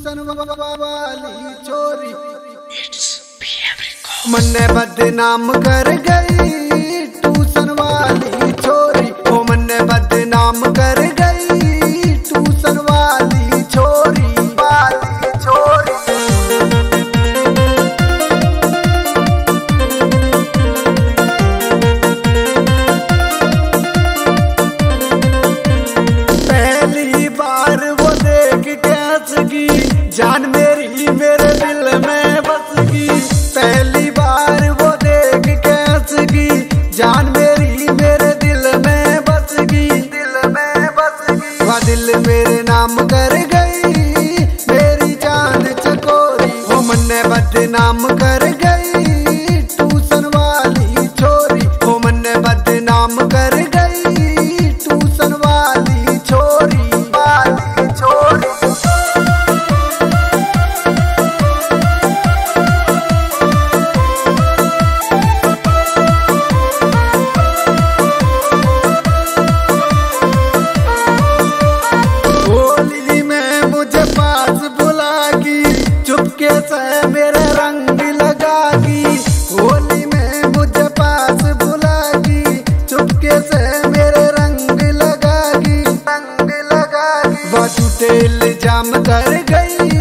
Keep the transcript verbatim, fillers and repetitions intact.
Tuition वाली छोरी मन्ने बदनाम कर गई ट्यूशन वाली छोरी, ओ मन्ने बदनाम कर गई ट्यूशन वाली छोरी वाली छोरी। पहली बार वो देख के हंसगी, जान मेरी मेरे दिल में बसगी। पहली बार वो देख के हंसगी, जान मेरी मेरे दिल में बसगी, दिल में बसगी। वह दिल मेरे नाम कर गई मेरी जान चकोरी, वो मन्ने बदनाम कर गई ट्यूशन वाली छोरी, वो मन्ने बदनाम कर गई ट्यूशन वाली छोरी वाली छोरी। होली में मुझे पास बुलागी, चुपके से मेरे रंग लगागी। होली में मुझे पास बुलागी, चुपके से मेरे रंग लगागी, रंग लगागी। वह झूठे इल्जाम कर गई